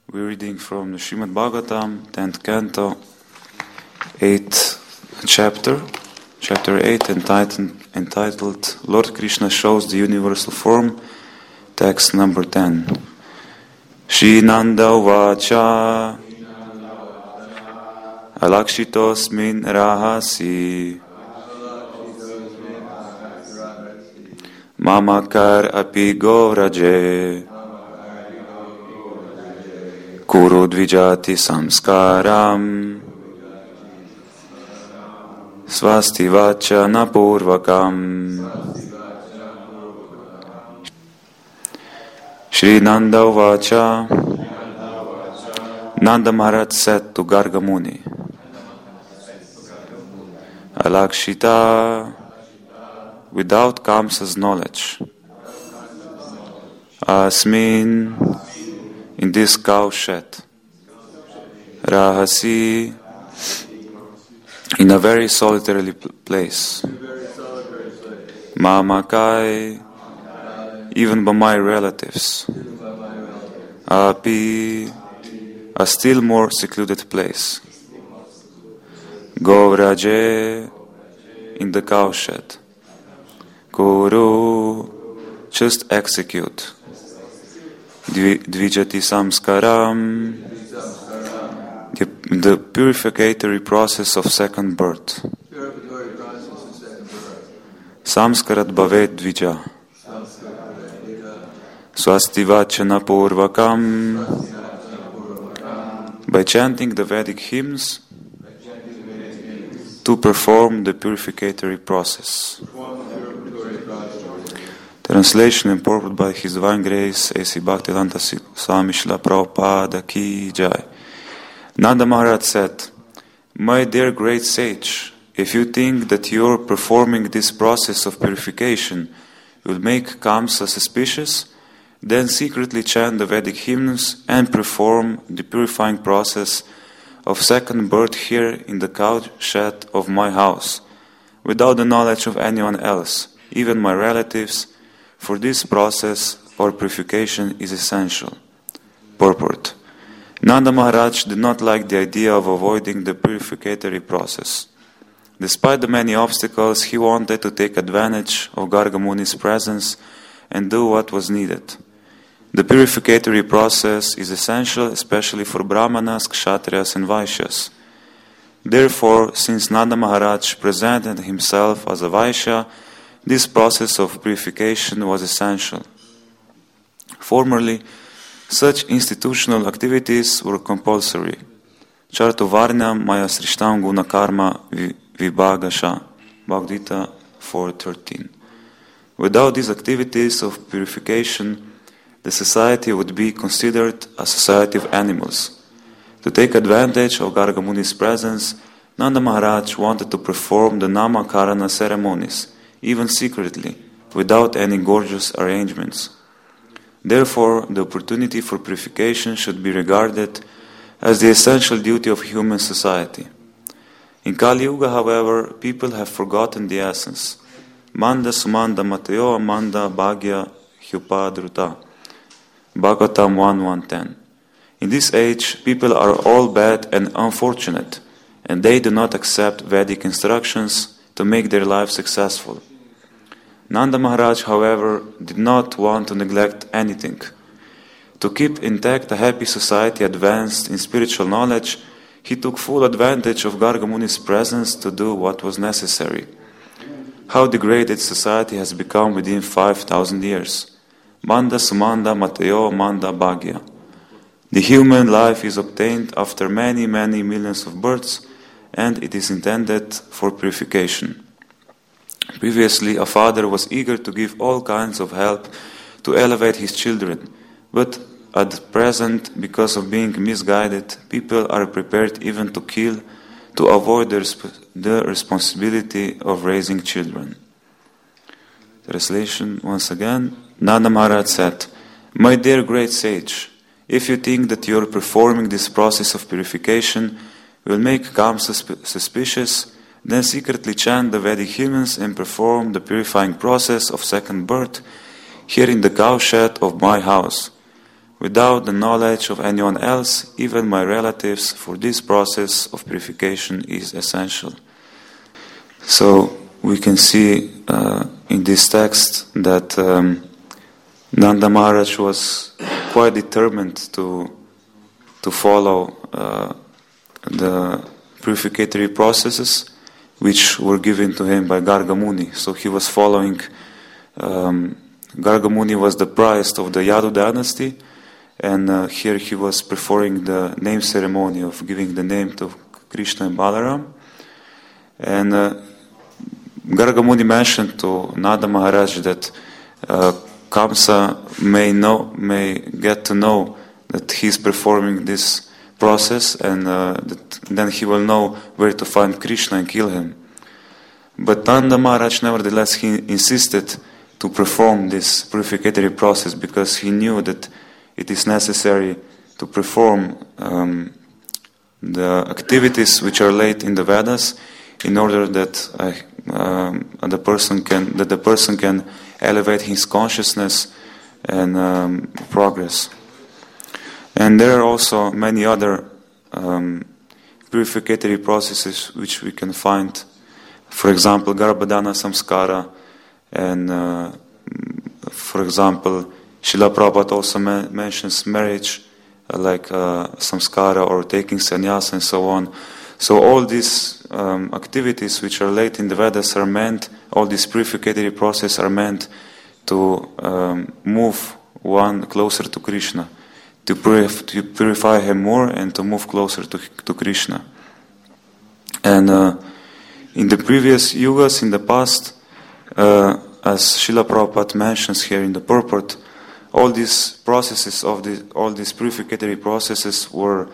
We're reading from the Srimad Bhagavatam, 10th canto, 8th chapter 8, entitled Lord Krishna Shows the Universal Form, text number 10. Shri Nanda Uvacha Alakshitosmin Rahasi Mamakar Api Govraje Kuru Dvijati Samskaram Svasti Vacha Napurvakam. Shri Nanda Uvacha. Nanda Maharaj said to Garga Muni, Alakshita, without Kamsa's knowledge, Asmin, in this cow shed, Rahasi, in a very solitary place, Mamakai, even by my relatives, Api, a still more secluded place, Govraje, in the cowshed, Kuru, just execute, Dvijati Samskaram, the purificatory process of second birth. Samskarat Bhavet Dvija. Swastivachana Purvakam. By chanting the Vedic hymns to perform the purificatory process. Translation and purport by His Divine Grace A.C. Bhaktivedanta Swami Srila Prabhupada Ki Jai. Nanda Maharaj said, My dear great sage, if you think that your performing this process of purification will make Kamsa suspicious, then secretly chant the Vedic hymns and perform the purifying process of second birth here in the cowshed of my house, without the knowledge of anyone else, even my relatives, for this process or purification is essential. Purport. Nanda Maharaj did not like the idea of avoiding the purificatory process. Despite the many obstacles, he wanted to take advantage of Garga Muni's presence and do what was needed. The purificatory process is essential, especially for Brahmanas, Kshatriyas and Vaishyas. Therefore, since Nanda Maharaj presented himself as a Vaishya, this process of purification was essential. Formerly, such institutional activities were compulsory. Chartuvarnyam Maya Srishtam Guna Karma Vibhagasha, Bhagavad Gita 4.13. Without these activities of purification, the society would be considered a society of animals. To take advantage of Garga Muni's presence, Nanda Maharaj wanted to perform the Namakarana ceremonies, even secretly, without any gorgeous arrangements. Therefore, the opportunity for purification should be regarded as the essential duty of human society. In Kali Yuga, however, people have forgotten the essence. Manda Sumanda Mateo Amanda Bhagya Hyupadruta. Bhagavatam 1.1.10. In this age, people are all bad and unfortunate, and they do not accept Vedic instructions to make their life successful. Nanda Maharaj, however, did not want to neglect anything. To keep intact a happy society advanced in spiritual knowledge, he took full advantage of Garga Muni's presence to do what was necessary. How degraded society has become within 5,000 years. Manda Sumanda Mateo Manda Bhagya. The human life is obtained after many, many millions of births, and it is intended for purification. Previously, a father was eager to give all kinds of help to elevate his children, but at present, because of being misguided, people are prepared even to kill to avoid the responsibility of raising children. Translation once again. Nanda Maharaj said, My dear great sage, if you think that your performing this process of purification will make Kamsa suspicious, then secretly chant the Vedic hymns and perform the purifying process of second birth here in the cowshed of my house, without the knowledge of anyone else, even my relatives, for this process of purification is essential. So we can see in this text that Nanda Maharaj was quite determined to follow the purificatory processes which were given to him by Garga Muni. So he was following, Garga Muni was the priest of the Yadu dynasty, and here he was performing the name ceremony of giving the name to Krishna and Balaram. And Garga Muni mentioned to Nanda Maharaj that Kamsa may get to know that he's performing this process, and then he will know where to find Krishna and kill him. But Nanda Maharaj, nevertheless, he insisted to perform this purificatory process because he knew that it is necessary to perform the activities which are laid in the Vedas in order that the person can elevate his consciousness and progress. And there are also many other purificatory processes which we can find. For example, Garbhadana Samskara, and for example, Srila Prabhupada also mentions marriage, like samskara or taking sannyas and so on. So all these activities which are laid in the Vedas are meant, all these purificatory processes are meant to move one closer to Krishna, to purify him more and to move closer to Krishna. And in the previous yugas, in the past, as Srila Prabhupada mentions here in the purport, all these processes all these purificatory processes were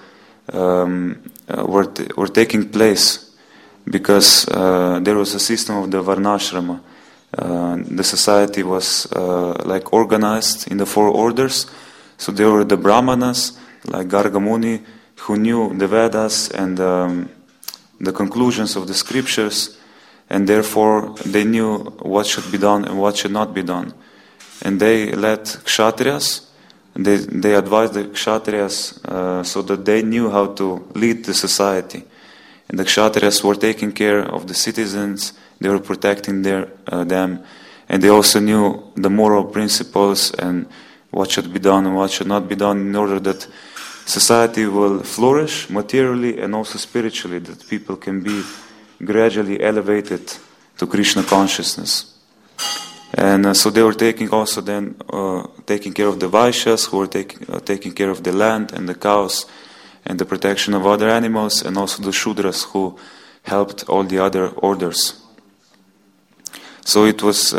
taking place because there was a system of the Varnashrama. The society was like organized in the 4 orders. So there were the Brahmanas, like Garga Muni, who knew the Vedas and the conclusions of the scriptures, and therefore they knew what should be done and what should not be done. And they led Kshatriyas, and they advised the Kshatriyas so that they knew how to lead the society. And the Kshatriyas were taking care of the citizens, they were protecting them, and they also knew the moral principles and what should be done and what should not be done in order that society will flourish materially and also spiritually, that people can be gradually elevated to Krishna consciousness. And so they were taking care of the Vaishyas, who were taking care of the land and the cows and the protection of other animals, and also the Shudras, who helped all the other orders. So it was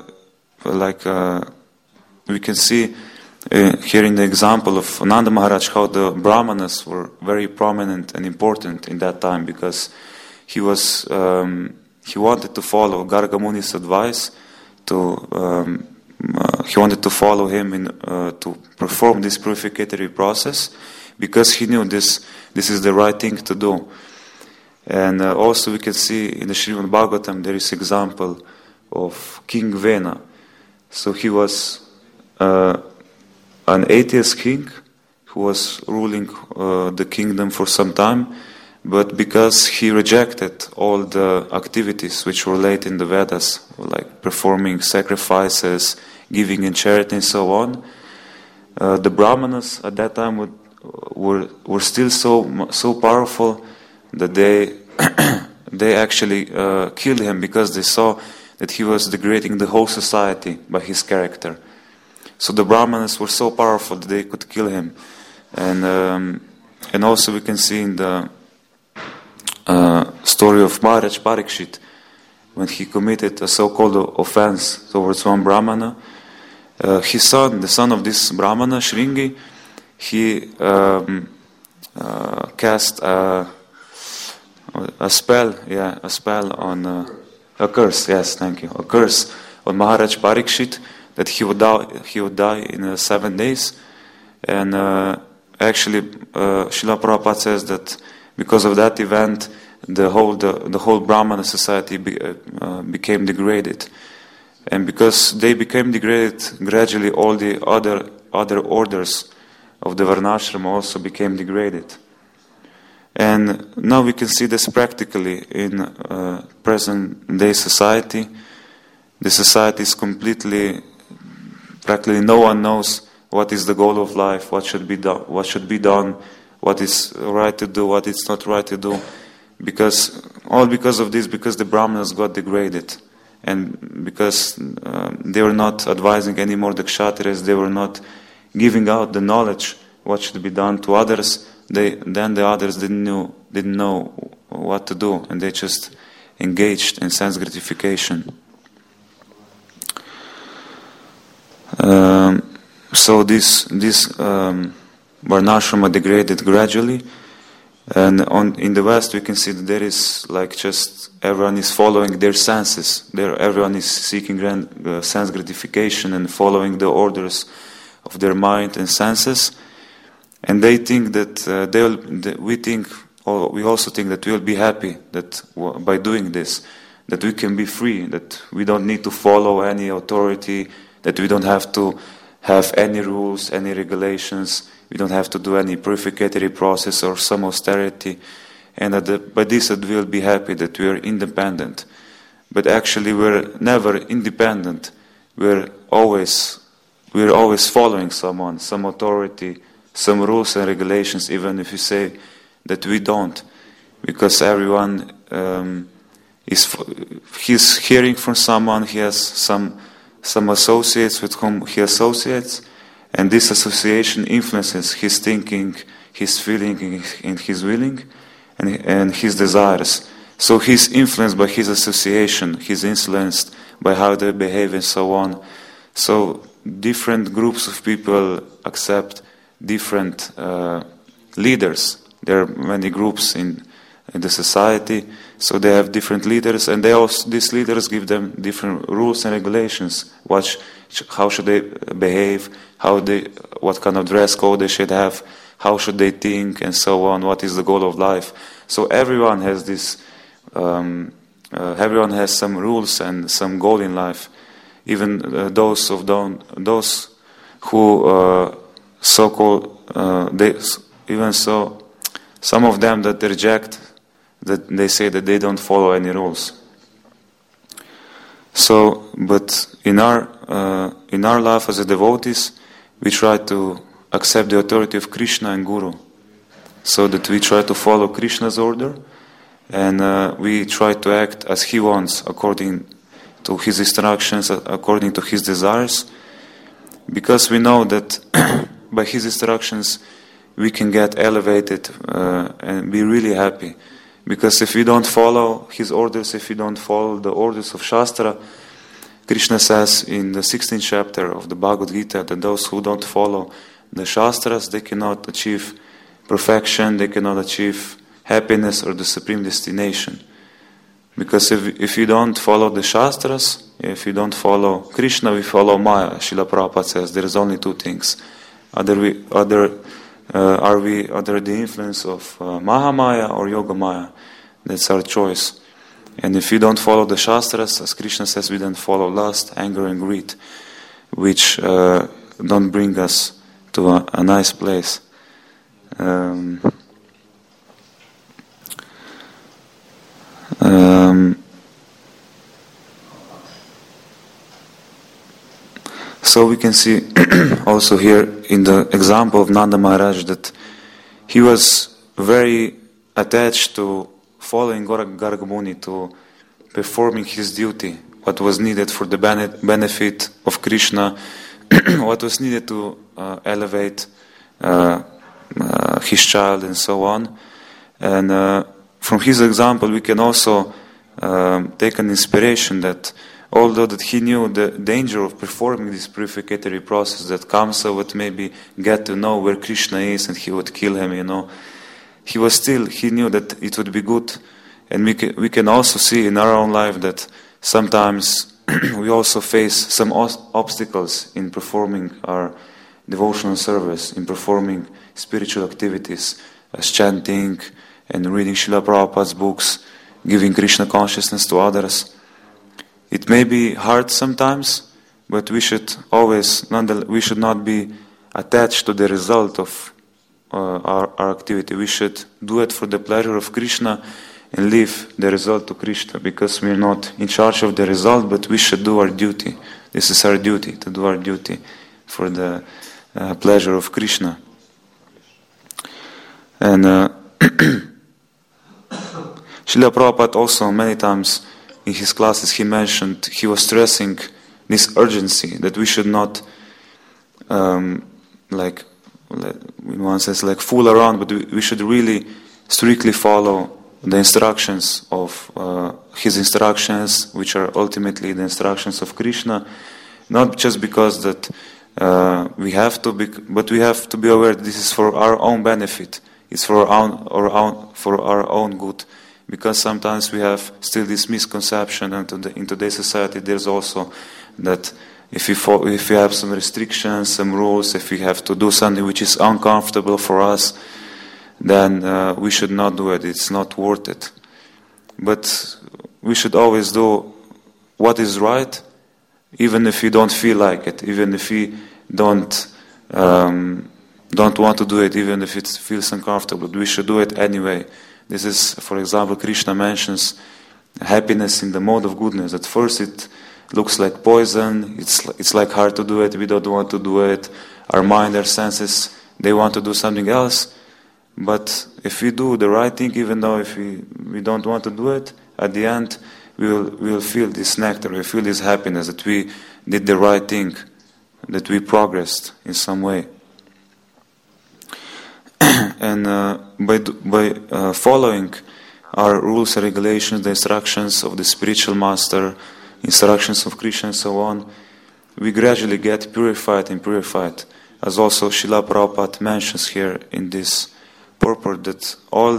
we can see here in the example of Nanda Maharaj how the Brahmanas were very prominent and important in that time, because he wanted to follow Garga Muni's advice. He wanted to follow him to perform this purificatory process, because he knew this is the right thing to do. And also we can see in the Srimad Bhagavatam there is example of King Vena. So he was an atheist king who was ruling the kingdom for some time, but because he rejected all the activities which were laid in the Vedas, like performing sacrifices, giving in charity and so on, the Brahmanas at that time were still so powerful that they actually killed him, because they saw that he was degrading the whole society by his character. So the Brahmanas were so powerful that they could kill him. And also we can see in the story of Maharaj Parikshit, when he committed a so-called offense towards one Brahmana, his son, the son of this Brahmana, Shringi, he cast a spell on a curse. Yes, thank you. A curse on Maharaj Parikshit, that he would die in 7 days. And actually, Srila Prabhupada says that because of that event, the whole Brahmana society became degraded. And because they became degraded, gradually all the other orders of the Varnashrama also became degraded. And now we can see this practically in present day society. The society is practically no one knows what is the goal of life, what should be done, what is right to do, what is not right to do. Because of this, because the Brahmanas got degraded. And because they were not advising anymore the Kshatriyas, they were not giving out the knowledge what should be done to others, then the others didn't know what to do, and they just engaged in sense gratification. So this Varnashrama degraded gradually, and in the West we can see that there is like just everyone is following their senses. Everyone is seeking sense gratification and following the orders of their mind and senses. And they think that we also think that we'll be happy that by doing this, that we can be free, that we don't need to follow any authority, that we don't have to have any rules, any regulations, we don't have to do any purificatory process or some austerity, and by this that we'll be happy, that we are independent. But actually we're never independent. We're always following someone, some authority, some rules and regulations, even if you say that we don't, because everyone he's hearing from someone, he has some associates with whom he associates, and this association influences his thinking, his feeling, and his willing, and his desires. So he's influenced by his association, he's influenced by how they behave and so on. So different groups of people accept different leaders. There are many groups in the society, so they have different leaders, and these leaders give them different rules and regulations. How should they behave? What kind of dress code they should have? How should they think, and so on? What is the goal of life? So everyone has this. Everyone has some rules and some goal in life. Even those who so-called some of them that reject, that they say that they don't follow any rules. So, but in our life as a devotees, we try to accept the authority of Krishna and Guru, so that we try to follow Krishna's order, and we try to act as he wants, according to his instructions, according to his desires, because we know that by his instructions we can get elevated and be really happy. Because if we don't follow his orders, if we don't follow the orders of Shastra, Krishna says in the 16th chapter of the Bhagavad Gita that those who don't follow the Shastras, they cannot achieve perfection, they cannot achieve happiness or the supreme destination. Because if you don't follow the Shastras, if you don't follow Krishna, we follow Maya. Srila Prabhupada says there is only two things. Are we under the influence of Mahamaya or Yoga Maya? That's our choice. And if you don't follow the Shastras, as Krishna says, we don't follow lust, anger and greed, which don't bring us to a nice place. So we can see also here in the example of Nanda Maharaj that he was very attached to following Garga Muni, to performing his duty, what was needed for the benefit of Krishna, what was needed to elevate his child and so on. And from his example we can also take an inspiration that although that he knew the danger of performing this purificatory process, that Kamsa would maybe get to know where Krishna is and he would kill him, he knew that it would be good. And we can also see in our own life that sometimes we also face some obstacles in performing our devotional service, in performing spiritual activities, as chanting and reading Srila Prabhupada's books, giving Krishna consciousness to others. It may be hard sometimes, but we should not be attached to the result of our activity. We should do it for the pleasure of Krishna and leave the result to Krishna, because we're not in charge of the result, but we should do our duty. This is our duty, to do our duty for the pleasure of Krishna. And Srila Prabhupada also many times in his classes he was stressing this urgency that we should not in one sense fool around, but we should really strictly follow the instructions of his instructions, which are ultimately the instructions of Krishna, not just because that we have to be, but we have to be aware that this is for our own benefit. It's for our own good, because sometimes we have still this misconception, and in today's society there's also that if we have some restrictions, some rules, if we have to do something which is uncomfortable for us, then we should not do it. It's not worth it. But we should always do what is right, even if we don't feel like it, even if we don't want to do it, even if it feels uncomfortable. We should do it anyway. This is, for example, Krishna mentions happiness in the mode of goodness. At first it looks like poison, it's like hard to do it, we don't want to do it, our mind, our senses, they want to do something else. But if we do the right thing, even though if we don't want to do it, at the end we will feel this nectar, we feel this happiness that we did the right thing, that we progressed in some way. And by following our rules and regulations, the instructions of the spiritual master, instructions of Krishna and so on, we gradually get purified and purified. As also Srila Prabhupada mentions here in this purport, that all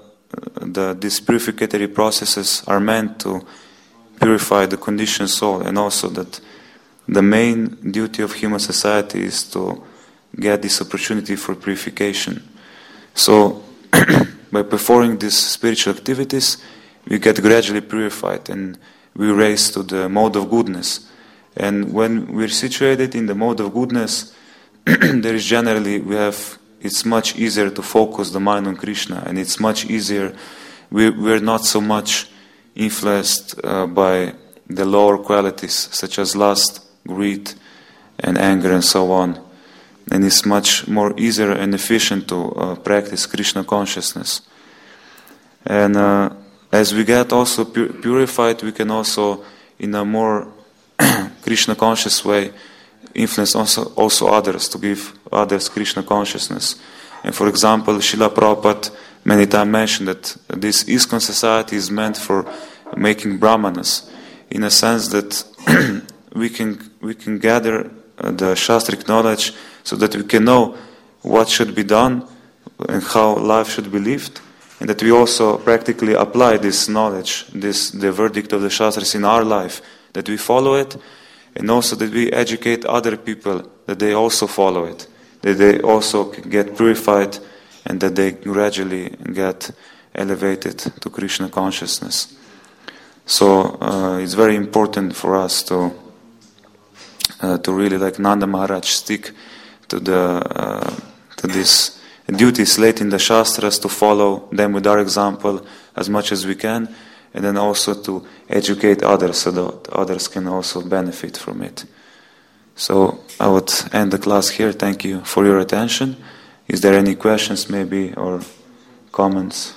these purificatory processes are meant to purify the conditioned soul, and also that the main duty of human society is to get this opportunity for purification. So by performing these spiritual activities, we get gradually purified and we raise to the mode of goodness. And when we're situated in the mode of goodness, there is generally, it's much easier to focus the mind on Krishna, and it's much easier, we're not so much influenced by the lower qualities such as lust, greed and anger and so on. And it's much more easier and efficient to practice Krishna consciousness. And as we get also purified, we can also, in a more Krishna conscious way, influence also others, to give others Krishna consciousness. And for example, Srila Prabhupada many times mentioned that this ISKCON society is meant for making brahmanas, in a sense that we can gather the Shastric knowledge so that we can know what should be done and how life should be lived, and that we also practically apply this knowledge, the verdict of the Shastras in our life, that we follow it, and also that we educate other people that they also follow it, that they also can get purified, and that they gradually get elevated to Krishna consciousness. So it's very important for us to really, like Nanda Maharaj, stick to these duties laid in the Shastras, to follow them with our example as much as we can, and then also to educate others so that others can also benefit from it. So I would end the class here. Thank you for your attention. Is there any questions maybe or comments?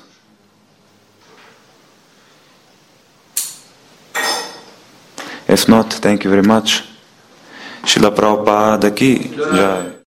If not, thank you very much. Srila Prabhupada ki Jai.